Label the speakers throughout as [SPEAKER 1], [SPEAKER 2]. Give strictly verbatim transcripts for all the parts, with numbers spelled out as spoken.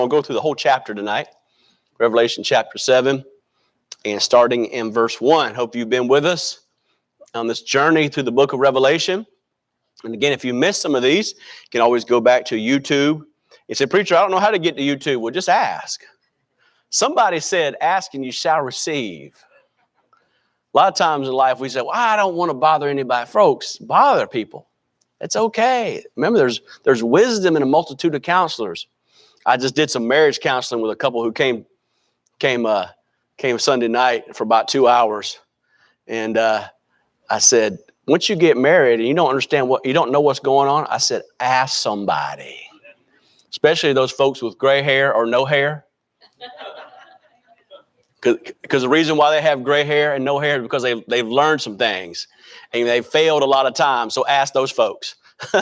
[SPEAKER 1] I'll go through the whole chapter tonight, Revelation chapter seven, and starting in verse one. Hope you've been with us on this journey through the book of Revelation. And again, if you missed some of these, you can always go back to YouTube. You say, preacher, I don't know how to get to YouTube. Well, just ask. Somebody said, ask and you shall receive. A lot of times in life we say, well, I don't want to bother anybody. Folks, bother people. It's okay. Remember, there's, there's wisdom in a multitude of counselors. I just did some marriage counseling with a couple who came came uh, came Sunday night for about two hours. And uh, I said, once you get married and you don't understand what, you don't know what's going on, I said, ask somebody, especially those folks with gray hair or no hair. Because the reason why they have gray hair and no hair is because they, they've learned some things and they've failed a lot of times. So ask those folks.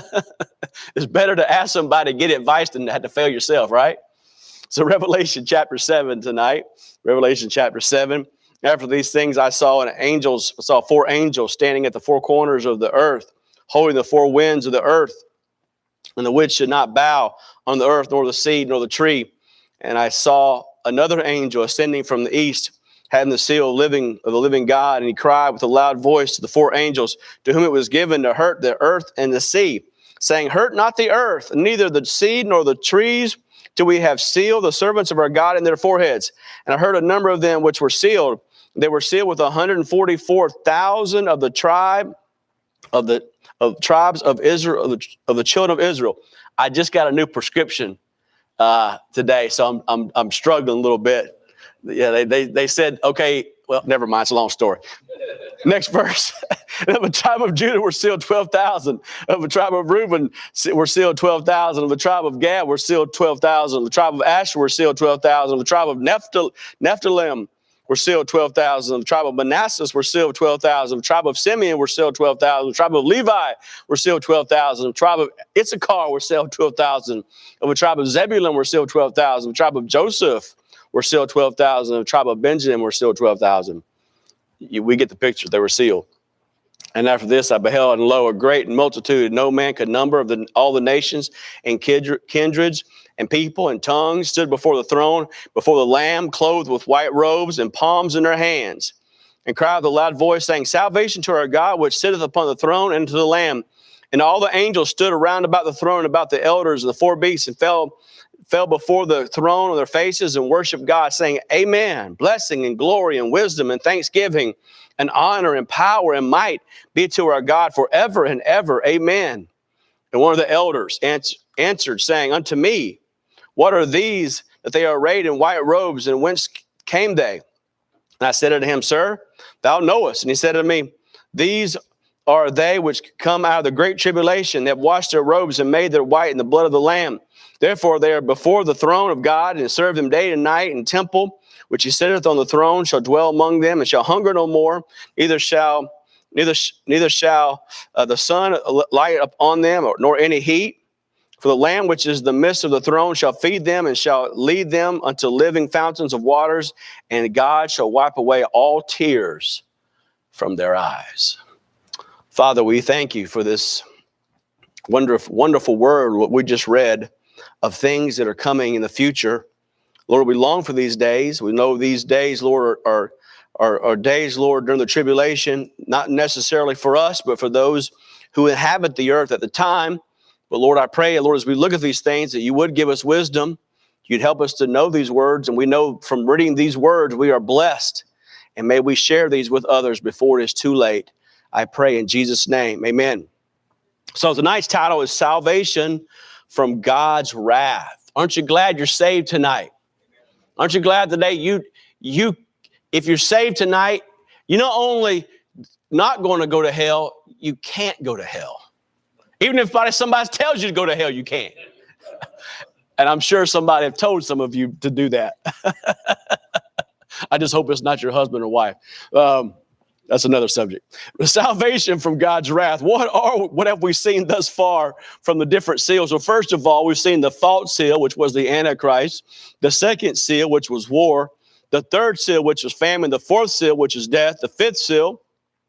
[SPEAKER 1] It's better to ask somebody to get advice than to have to fail yourself, right? So Revelation chapter seven tonight, Revelation chapter seven. After these things I saw an angels, I saw four angels standing at the four corners of the earth, holding the four winds of the earth, and the which should not bow on the earth, nor the seed, nor the tree. And I saw another angel ascending from the east, having the seal of living of the living God, and he cried with a loud voice to the four angels, to whom it was given to hurt the earth and the sea, saying, hurt not the earth, neither the seed nor the trees, till we have sealed the servants of our God in their foreheads. And I heard a number of them which were sealed. They were sealed with one hundred forty-four thousand of the tribe of the of tribes of Israel, of the, of the children of Israel. I just got a new prescription uh, today, so I'm I'm I'm struggling a little bit. Yeah, they they they said, okay, well, never mind. It's a long story. Next verse. Of the tribe of Judah were sealed twelve thousand. Of the tribe of Reuben were sealed twelve thousand. Of the tribe of Gad were sealed twelve thousand. Of the tribe of Asher were sealed twelve thousand. Of the tribe of Nephtal- Nephthalim were sealed twelve thousand. Of the tribe of Manasseh were sealed twelve thousand. Of the tribe of Simeon were sealed twelve thousand. Of the tribe of Levi were sealed twelve thousand. Of the tribe of Issachar were sealed twelve thousand. Of the tribe of Zebulun were sealed twelve thousand. Of the tribe of Joseph were sealed twelve thousand. Of the tribe of Benjamin were sealed twelve thousand. We get the picture. They were sealed. And after this, I beheld, and lo, a great multitude, no man could number, of the, all the nations and kindreds and people and tongues stood before the throne, before the Lamb, clothed with white robes and palms in their hands, and cried with a loud voice, saying, salvation to our God, which sitteth upon the throne, and to the Lamb. And all the angels stood around about the throne, about the elders and the four beasts, and fell fell before the throne on their faces and worshiped God, saying, amen, blessing and glory and wisdom and thanksgiving and honor and power and might be to our God forever and ever. Amen. And one of the elders ans- answered, saying unto me, what are these that they are arrayed in white robes, and whence came they? And I said unto him, sir, thou knowest. And he said unto me, these are they which come out of the great tribulation, that washed their robes and made their white in the blood of the Lamb. Therefore they are before the throne of God, and serve him day and night. And temple, which he sitteth on the throne, shall dwell among them, and shall hunger no more. Neither shall neither neither shall uh, the sun light upon them, or, nor any heat. For the Lamb, which is the midst of the throne, shall feed them, and shall lead them unto living fountains of waters. And God shall wipe away all tears from their eyes. Father, we thank you for this wonderful, wonderful word, what we just read, of things that are coming in the future. Lord, we long for these days. We know these days, Lord, are, are, are days, Lord, during the tribulation, not necessarily for us, but for those who inhabit the earth at the time. But Lord, I pray, Lord, as we look at these things, that you would give us wisdom. You'd help us to know these words. And we know from reading these words, we are blessed. And may we share these with others before it is too late. I pray in Jesus' name. Amen. So tonight's title is Salvation from God's Wrath. Aren't you glad you're saved tonight? Aren't you glad today you, you, if you're saved tonight, you're not only not going to go to hell, you can't go to hell. Even if somebody tells you to go to hell, you can't. And I'm sure somebody have told some of you to do that. I just hope it's not your husband or wife. Um, That's another subject. Salvation from God's wrath. What are, what have we seen thus far from the different seals? Well, first of all, we've seen the false seal, which was the Antichrist. The second seal, which was war. The third seal, which was famine. The fourth seal, which is death. The fifth seal,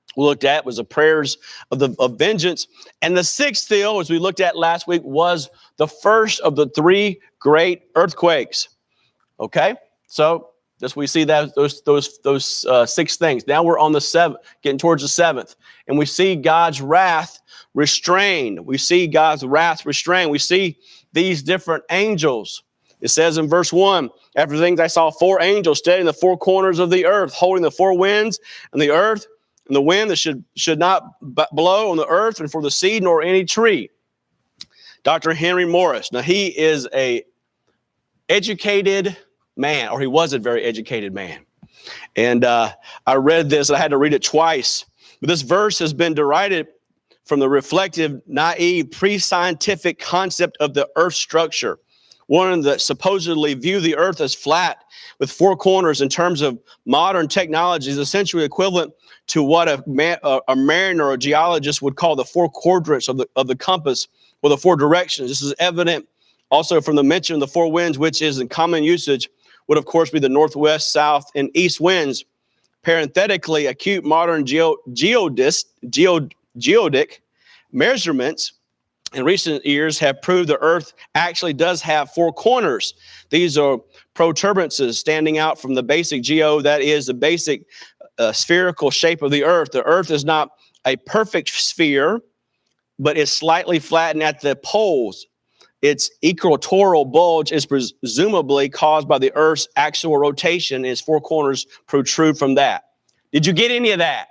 [SPEAKER 1] we looked at was the prayers of the of vengeance. And the sixth seal, as we looked at last week, was the first of the three great earthquakes. Okay, so this we see that those those those uh, six things. Now we're on the seventh, getting towards the seventh, and we see God's wrath restrained. We see God's wrath restrained. We see these different angels. It says in verse one, after things I saw four angels standing in the four corners of the earth, holding the four winds and the earth and the wind that should should not b- blow on the earth and for the seed nor any tree. Doctor Henry Morris. Now he is a educated man, or he was a very educated man. And uh, I read this, and I had to read it twice. But this verse has been derided from the reflective, naive, pre-scientific concept of the earth structure. One that supposedly view the earth as flat with four corners in terms of modern technology is essentially equivalent to what a, man, a, a mariner or a geologist would call the four quadrants of the, of the compass, or the four directions. This is evident also from the mention of the four winds, which is in common usage, would of course be the northwest, south, and east winds. Parenthetically, acute modern geo, geodist, geo, geodic measurements in recent years have proved the earth actually does have four corners. These are protuberances standing out from the basic geo, that is the basic uh, spherical shape of the earth. The earth is not a perfect sphere, but is slightly flattened at the poles. Its equatorial bulge is presumably caused by the Earth's axial rotation, and its four corners protrude from that. Did you get any of that?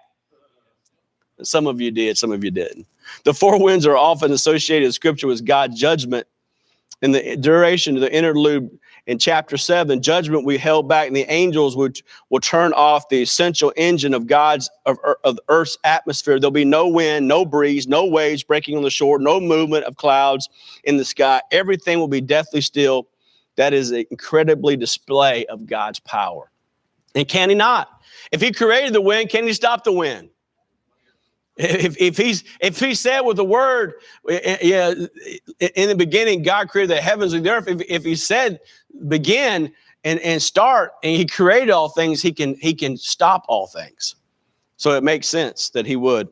[SPEAKER 1] Some of you did, some of you didn't. The four winds are often associated in Scripture with God's judgment. In the duration of the interlude in chapter seven, judgment we held back, and the angels would will turn off the essential engine of God's of, of Earth's atmosphere. There'll be no wind, no breeze, no waves breaking on the shore, no movement of clouds in the sky. Everything will be deathly still. That is an incredibly display of God's power. And can he not? If he created the wind, can he stop the wind? If, if he's if he said with the word, yeah, in the beginning, God created the heavens and the earth. If, if he said begin and, and start, and he created all things, he can he can stop all things. So it makes sense that he would.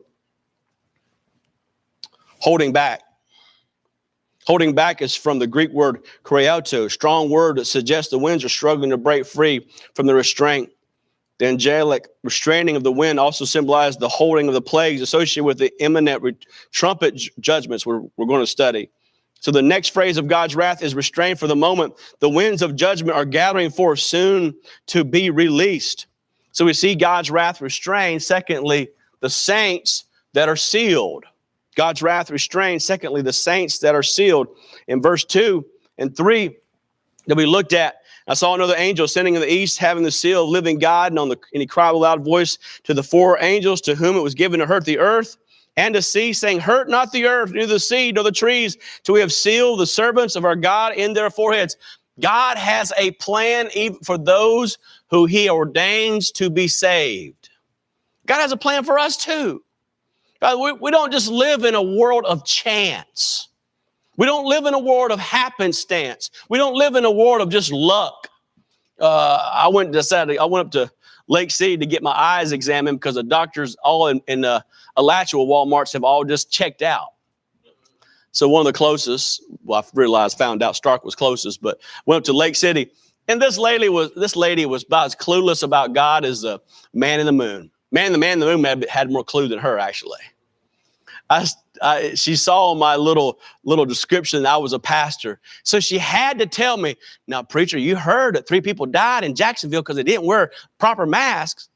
[SPEAKER 1] Holding back. Holding back is from the Greek word kreauto, strong word that suggests the winds are struggling to break free from the restraint. The angelic restraining of the wind also symbolized the holding of the plagues associated with the imminent re- trumpet j- judgments we're, we're going to study. So the next phrase of God's wrath is restrained for the moment. The winds of judgment are gathering forth soon to be released. So we see God's wrath restrained. Secondly, the saints that are sealed. God's wrath restrained. Secondly, the saints that are sealed. In verse two and three that we looked at, I saw another angel ascending in the east, having the seal of living God, and on the and he cried with a loud voice to the four angels to whom it was given to hurt the earth and the sea, saying, hurt not the earth, neither the sea, nor the trees, till we have sealed the servants of our God in their foreheads. God has a plan even for those who he ordains to be saved. God has a plan for us too. God, we, we don't just live in a world of chance. We don't live in a world of happenstance. We don't live in a world of just luck. Uh, I went to Saturday. I went up to Lake City to get my eyes examined because the doctors all in, in uh, Alachua Walmarts have all just checked out. So one of the closest, well, I realized, found out Stark was closest, but went up to Lake City, and this lady was this lady was about as clueless about God as the man in the moon. Man, the man in the moon had, had more clue than her, actually. I, I, she saw my little little description that I was a pastor. So she had to tell me, now, preacher, you heard that three people died in Jacksonville because they didn't wear proper masks.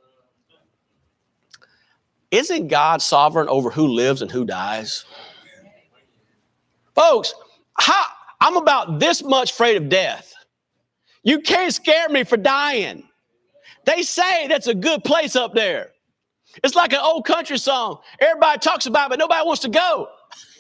[SPEAKER 1] Isn't God sovereign over who lives and who dies? Folks, how, I'm about this much afraid of death. You can't scare me for dying. They say that's a good place up there. It's like an old country song. Everybody talks about it, but nobody wants to go.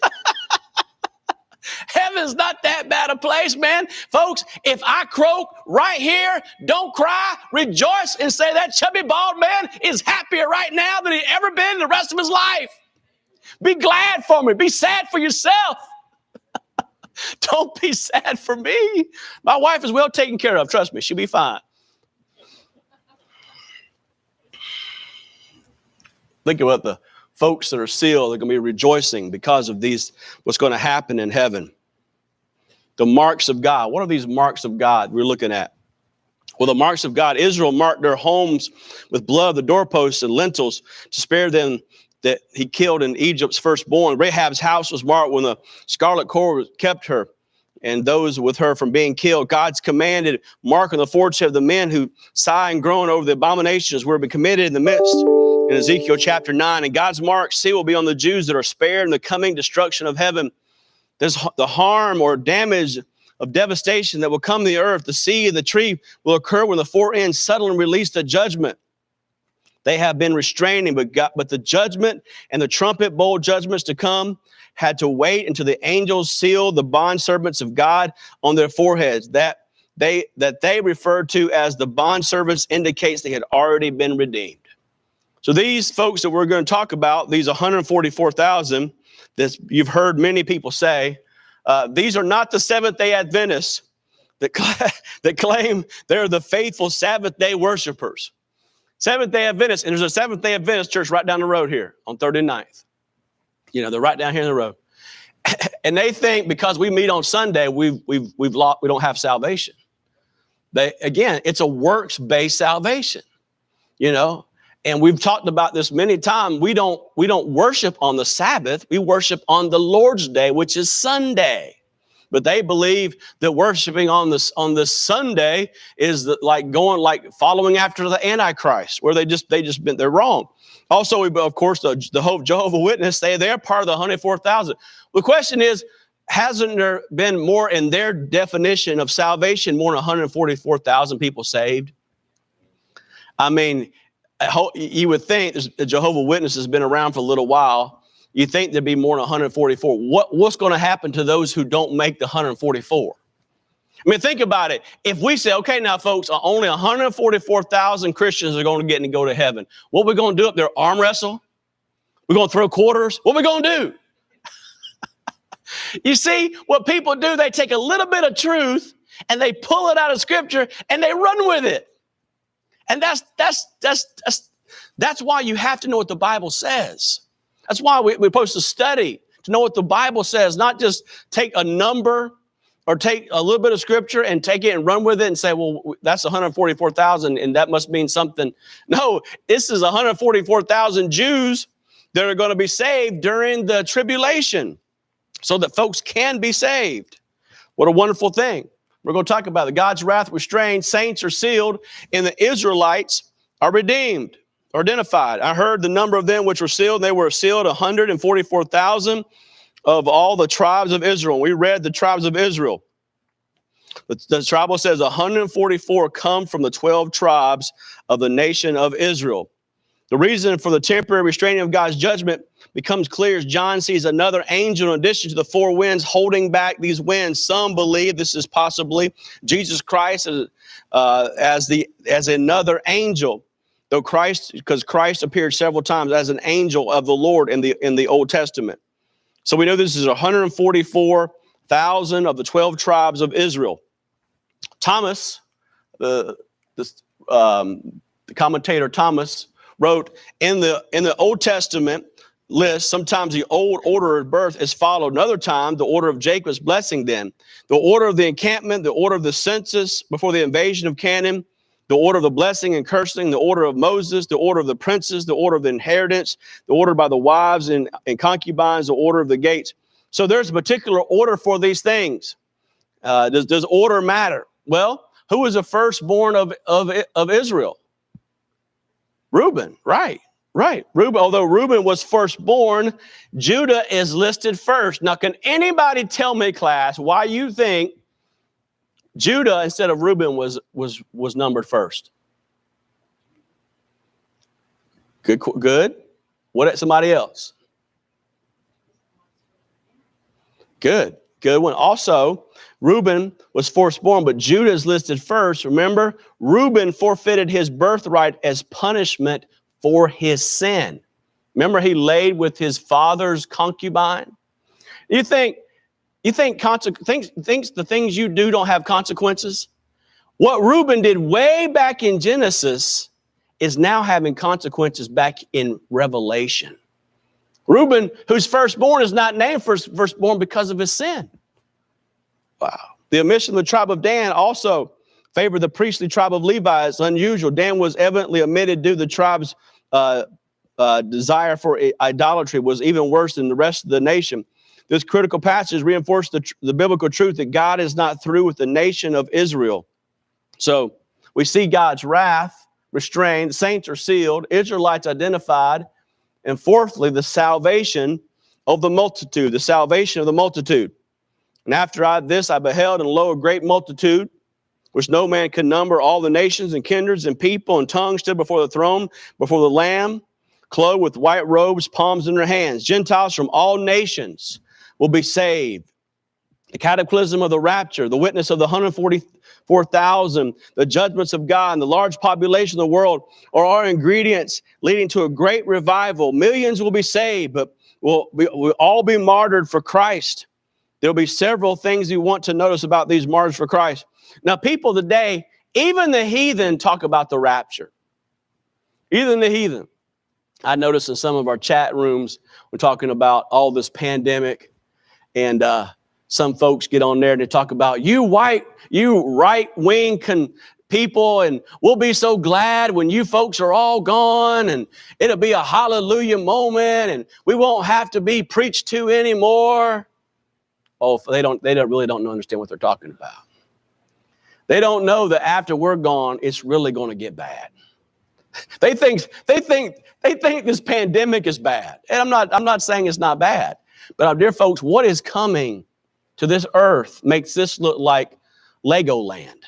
[SPEAKER 1] Heaven's not that bad a place, man. Folks, if I croak right here, don't cry, rejoice, and say that chubby bald man is happier right now than he ever been in the rest of his life. Be glad for me. Be sad for yourself. Don't be sad for me. My wife is well taken care of. Trust me, she'll be fine. Think about the folks that are sealed. They're going to be rejoicing because of these, what's going to happen in heaven. The marks of God. What are these marks of God we're looking at? Well, the marks of God. Israel marked their homes with blood, the doorposts and lintels, to spare them that he killed in Egypt's firstborn. Rahab's house was marked when the scarlet cord kept her and those with her from being killed. God's commanded mark on the forehead of the men who sigh and groan over the abominations were committed in the midst. In Ezekiel chapter nine, and God's mark seal will be on the Jews that are spared in the coming destruction of heaven. There's the harm or damage of devastation that will come to the earth. The sea and the tree will occur when the four ends suddenly release the judgment. They have been restraining, but God, but the judgment and the trumpet bowl judgments to come had to wait until the angels sealed the bondservants of God on their foreheads. That they that they referred to as the bondservants indicates they had already been redeemed. So these folks that we're going to talk about, these one hundred forty-four thousand, that you've heard many people say, uh, these are not the Seventh-day Adventists that, cl- that claim they're the faithful Sabbath-day worshipers. Seventh-day Adventists, and there's a Seventh-day Adventist church right down the road here on thirty-ninth. You know, they're right down here in the road. And they think because we meet on Sunday, we've, we've, we've lost, we don't have salvation. They, again, it's a works-based salvation, you know. And we've talked about this many times. We don't, we don't worship on the Sabbath. We worship on the Lord's Day, which is Sunday. But they believe that worshiping on this on this Sunday is the, like going like following after the Antichrist, where they just they just been they're wrong. Also, we, of course, the, the Jehovah's Witness, they they're part of the one hundred four thousand. The question is, hasn't there been more in their definition of salvation, more than one hundred forty-four thousand people saved? I mean, you would think the Jehovah's Witness has been around for a little while. You think there'd be more than one hundred forty-four. What, what's going to happen to those who don't make the one hundred forty-four? I mean, think about it. If we say, okay, now, folks, only one hundred forty-four thousand Christians are going to get and go to heaven. What are we going to do up there? Arm wrestle? We're going to throw quarters? What are we going to do? You see, what people do, they take a little bit of truth and they pull it out of Scripture and they run with it. And that's that's that's that's, that's why you have to know what the Bible says. That's why we, we're supposed to study to know what the Bible says, not just take a number or take a little bit of Scripture and take it and run with it and say, well, that's one hundred forty-four thousand and that must mean something. No, this is one hundred forty-four thousand Jews that are going to be saved during the tribulation so that folks can be saved. What a wonderful thing. We're going to talk about it. God's wrath restrained, saints are sealed, and the Israelites are redeemed. Identified. I heard the number of them which were sealed. They were sealed one hundred forty-four thousand of all the tribes of Israel. We read the tribes of Israel. The, the Bible says one hundred forty-four come from the twelve tribes of the nation of Israel. The reason for the temporary restraining of God's judgment becomes clear as John sees another angel in addition to the four winds holding back these winds. Some believe this is possibly Jesus Christ as, uh, as the as another angel. Though Christ, because Christ appeared several times as an angel of the Lord in the in the Old Testament. So we know this is one hundred forty-four thousand of the twelve tribes of Israel. Thomas, the, the, um, the commentator Thomas, wrote in the in the Old Testament list, sometimes the old order of birth is followed. Another time, the order of Jacob's blessing then. The order of the encampment, the order of the census before the invasion of Canaan, the order of the blessing and cursing, the order of Moses, the order of the princes, the order of the inheritance, the order by the wives and, and concubines, the order of the gates. So there's a particular order for these things. Uh, does, does order matter? Well, who was the firstborn of, of, of Israel? Reuben, right, right. Reuben, although Reuben was firstborn, Judah is listed first. Now, can anybody tell me, class, why you think Judah instead of Reuben was was was numbered first? Good, good. What? Somebody else? Good, good one. Also, Reuben was firstborn, but Judah is listed first. Remember, Reuben forfeited his birthright as punishment for his sin. Remember, he laid with his father's concubine. You think? You think, conse- thinks, thinks the things you do don't have consequences? What Reuben did way back in Genesis is now having consequences back in Revelation. Reuben, whose firstborn, is not named first, firstborn because of his sin. Wow. The omission of the tribe of Dan also favored the priestly tribe of Levi. It's unusual. Dan was evidently omitted due to the tribe's uh, uh, desire for idolatry was even worse than the rest of the nation. This critical passage reinforced the, the biblical truth that God is not through with the nation of Israel. So we see God's wrath restrained, the saints are sealed, Israelites identified, and fourthly, the salvation of the multitude, the salvation of the multitude. And after I, this I beheld, and lo, a great multitude, which no man could number, all the nations and kindreds and people and tongues stood before the throne, before the Lamb, clothed with white robes, palms in their hands. Gentiles from all nations will be saved. The cataclysm of the rapture, the witness of the one hundred forty-four thousand, the judgments of God, and the large population of the world are our ingredients leading to a great revival. Millions will be saved, but will will all be martyred for Christ. There'll be several things you want to notice about these martyrs for Christ. Now, people today, even the heathen talk about the rapture. Even the heathen. I noticed in some of our chat rooms, we're talking about all this pandemic, and uh, some folks get on there and they talk about you white, you right-wing con- people, and we'll be so glad when you folks are all gone, and it'll be a hallelujah moment, and we won't have to be preached to anymore. Oh, they don't, they don't really don't understand what they're talking about. They don't know that after we're gone, it's really going to get bad. They think, they think, they think this pandemic is bad. And I'm not, I'm not saying it's not bad. But our dear folks, what is coming to this earth makes this look like Legoland.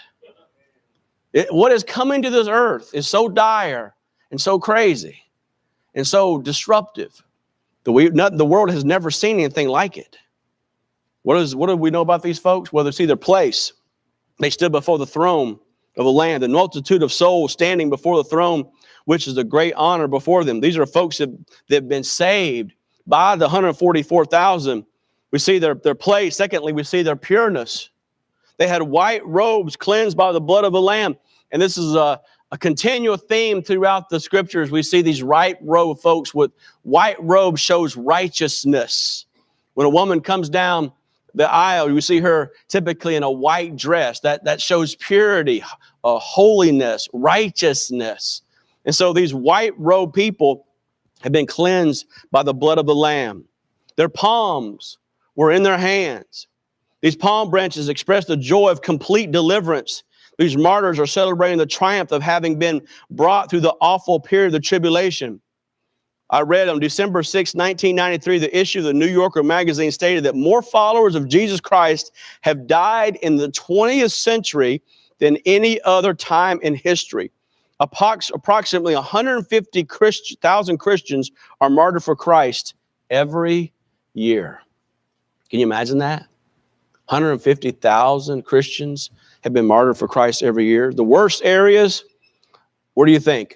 [SPEAKER 1] It, what is coming to this earth is so dire and so crazy and so disruptive that we, not, the world has never seen anything like it. What is, what do we know about these folks? Well, it's either place. They stood before the throne of the Lamb, the multitude of souls standing before the throne, which is a great honor before them. These are folks that, that have been saved by the one hundred forty-four thousand. We see their, their place. Secondly, we see their pureness. They had white robes cleansed by the blood of the Lamb. And this is a, a continual theme throughout the scriptures. We see these white robe folks with white robe shows righteousness. When a woman comes down the aisle, you see her typically in a white dress. That, that shows purity, uh, holiness, righteousness. And so these white robe people have been cleansed by the blood of the Lamb. Their palms were in their hands. These palm branches express the joy of complete deliverance. These martyrs are celebrating the triumph of having been brought through the awful period of tribulation. I read on December sixth, nineteen ninety-three, the issue of the New Yorker magazine stated that more followers of Jesus Christ have died in the twentieth century than any other time in history. Approx- approximately one hundred fifty thousand Christians are martyred for Christ every year. Can you imagine that? one hundred fifty thousand Christians have been martyred for Christ every year. The worst areas, what do you think?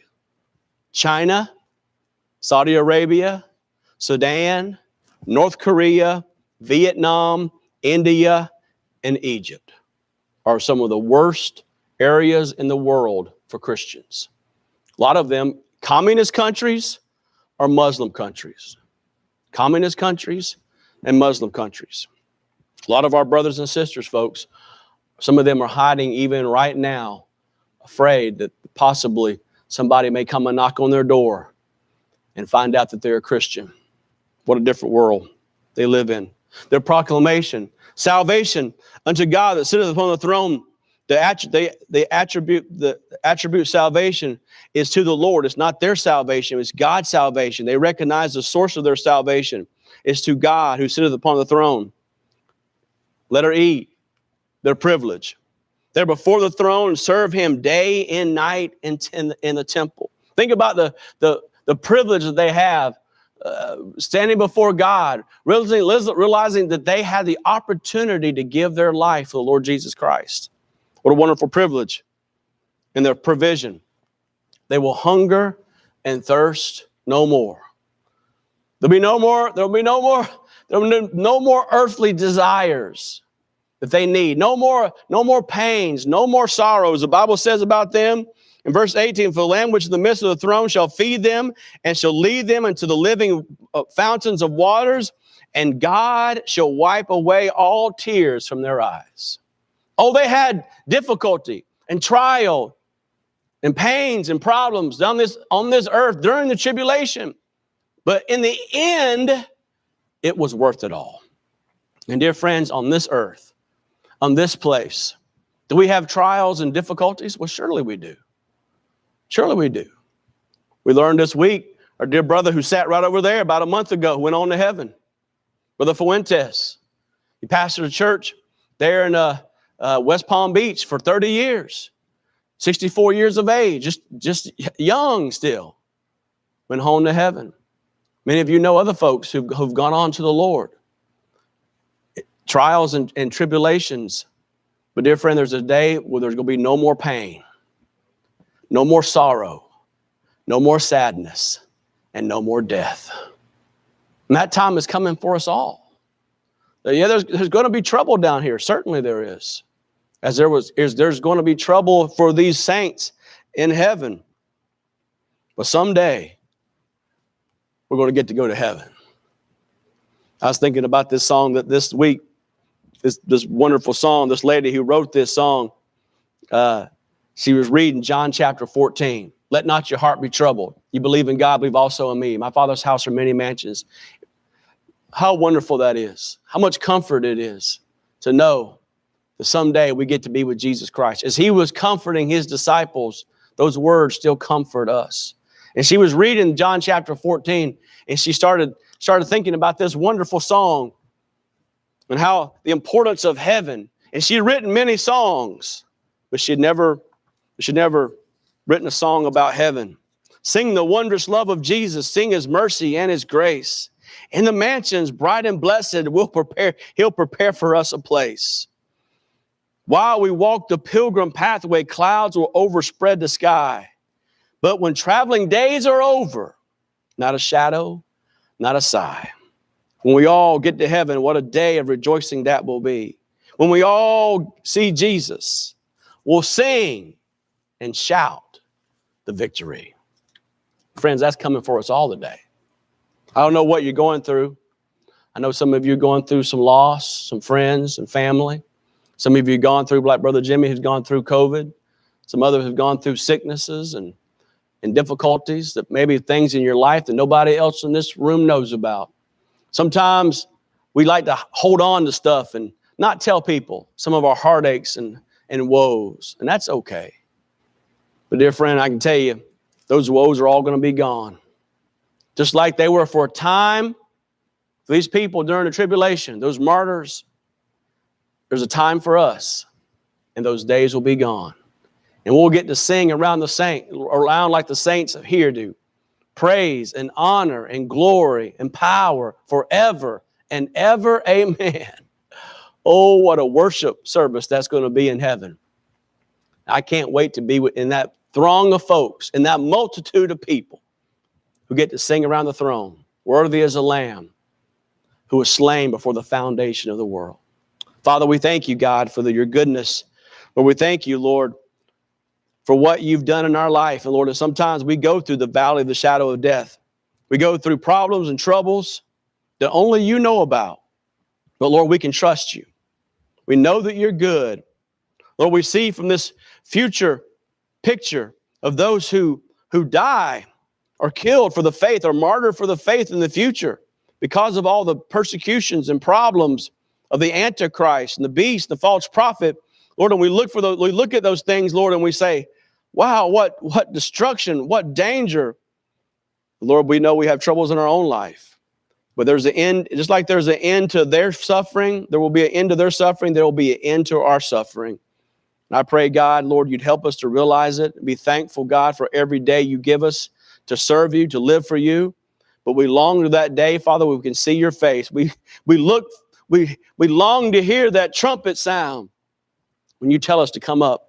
[SPEAKER 1] China, Saudi Arabia, Sudan, North Korea, Vietnam, India, and Egypt are some of the worst areas in the world for Christians. A lot of them, communist countries or Muslim countries. Communist countries and Muslim countries. A lot of our brothers and sisters, folks, some of them are hiding even right now, afraid that possibly somebody may come and knock on their door and find out that they're a Christian. What a different world they live in. Their proclamation, salvation unto God that sitteth upon the throne. The att- they, they attribute the attribute salvation is to the Lord. It's not their salvation, it's God's salvation. They recognize the source of their salvation is to God who sitteth upon the throne. Letter E, their privilege. They're before the throne and serve him day and night in, in, the, in the temple. Think about the, the, the privilege that they have uh, standing before God, realizing, realizing that they had the opportunity to give their life to the Lord Jesus Christ. What a wonderful privilege. And their provision. They will hunger and thirst no more. There'll be no more, there'll be no more, there'll be no more earthly desires that they need. No more, no more pains, no more sorrows. The Bible says about them, In verse eighteen, for the Lamb which is in the midst of the throne shall feed them and shall lead them into the living fountains of waters, and God shall wipe away all tears from their eyes. Oh, they had difficulty and trial and pains and problems on this, on this earth during the tribulation. But in the end, it was worth it all. And dear friends, on this earth, on this place, do we have trials and difficulties? Well, surely we do. Surely we do. We learned this week, our dear brother who sat right over there about a month ago went on to heaven. Brother Fuentes. He pastored a church there in uh, uh, West Palm Beach for thirty years. sixty-four years of age, just, just young still. Went home to heaven. Many of you know other folks who've, who've gone on to the Lord. Trials and, and tribulations. But dear friend, there's a day where there's going to be no more pain, no more sorrow, no more sadness, and no more death. And that time is coming for us all. Yeah, there's, there's going to be trouble down here. Certainly there is. As there was, is there's going to be trouble for these saints in heaven. But someday, we're going to get to go to heaven. I was thinking about this song that this week, this, this wonderful song, this lady who wrote this song, uh, she was reading John chapter fourteen. Let not your heart be troubled. You believe in God, believe also in me. My Father's house are many mansions. How wonderful that is. How much comfort it is to know that someday we get to be with Jesus Christ. As he was comforting his disciples, those words still comfort us. And she was reading John chapter fourteen, and she started, started thinking about this wonderful song and how the importance of heaven. And she had written many songs, but she had never, she had never written a song about heaven. Sing the wondrous love of Jesus, sing his mercy and his grace. In the mansions bright and blessed, we'll prepare, he'll prepare for us a place. While we walk the pilgrim pathway, clouds will overspread the sky. But when traveling days are over, not a shadow, not a sigh. When we all get to heaven, what a day of rejoicing that will be. When we all see Jesus, we'll sing and shout the victory. Friends, that's coming for us all today. I don't know what you're going through. I know some of you are going through some loss, some friends and family. Some of you have gone through, like Brother Jimmy, who's gone through COVID. Some others have gone through sicknesses and, and difficulties, that maybe things in your life that nobody else in this room knows about. Sometimes we like to hold on to stuff and not tell people some of our heartaches and, and woes, and that's okay. But dear friend, I can tell you, those woes are all going to be gone. Just like they were for a time for these people during the tribulation, those martyrs, there's a time for us, and those days will be gone. And we'll get to sing around the saint, around like the saints here do. Praise and honor and glory and power forever and ever. Amen. Oh, what a worship service that's going to be in heaven. I can't wait to be in that throng of folks, in that multitude of people who get to sing around the throne. Worthy as a lamb who was slain before the foundation of the world. Father, we thank you, God, for the, your goodness. Lord, we thank you, Lord, for what you've done in our life. And Lord, and sometimes we go through the valley of the shadow of death. We go through problems and troubles that only you know about. But Lord, we can trust you. We know that you're good. Lord, we see from this future picture of those who, who die or killed for the faith or martyred for the faith in the future because of all the persecutions and problems of the Antichrist and the beast, the false prophet. Lord, and we look for those, we look at those things, Lord, and we say, wow, what, what destruction, what danger. Lord, we know we have troubles in our own life, but there's an end, just like there's an end to their suffering, there will be an end to their suffering, there will be an end to our suffering. And I pray, God, Lord, you'd help us to realize it and be thankful, God, for every day you give us to serve you, to live for you. But we long to that day, Father, where we can see your face. We, we look, we, we long to hear that trumpet sound when you tell us to come up.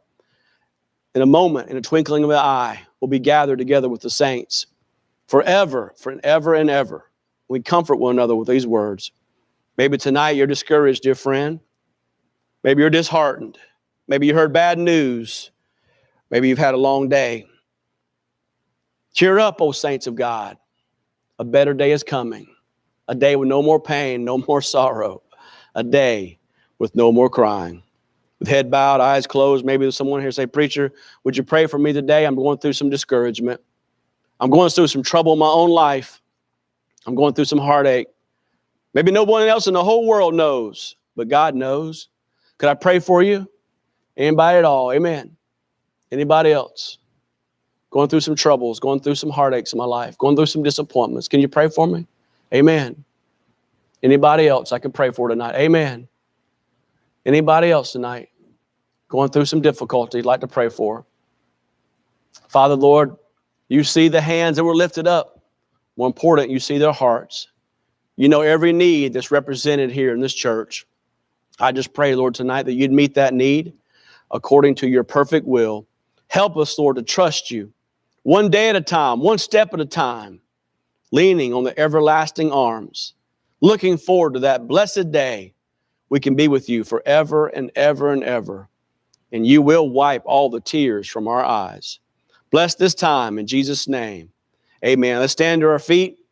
[SPEAKER 1] In a moment, in a twinkling of an eye, we'll be gathered together with the saints forever, forever and ever. We comfort one another with these words. Maybe tonight you're discouraged, dear friend. Maybe you're disheartened. Maybe you heard bad news. Maybe you've had a long day. Cheer up, O saints of God. A better day is coming. A day with no more pain, no more sorrow. A day with no more crying. With head bowed, eyes closed, maybe there's someone here say, preacher, would you pray for me today? I'm going through some discouragement. I'm going through some trouble in my own life. I'm going through some heartache. Maybe no one else in the whole world knows, but God knows. Could I pray for you? Anybody at all? Amen. Anybody else? Going through some troubles, going through some heartaches in my life, going through some disappointments. Can you pray for me? Amen. Anybody else I can pray for tonight? Amen. Anybody else tonight going through some difficulty you'd like to pray for? Father, Lord, you see the hands that were lifted up. More important, you see their hearts. You know every need that's represented here in this church. I just pray, Lord, tonight that you'd meet that need according to your perfect will. Help us, Lord, to trust you one day at a time, one step at a time, leaning on the everlasting arms, looking forward to that blessed day we can be with you forever and ever and ever. And you will wipe all the tears from our eyes. Bless this time in Jesus' name. Amen. Let's stand to our feet.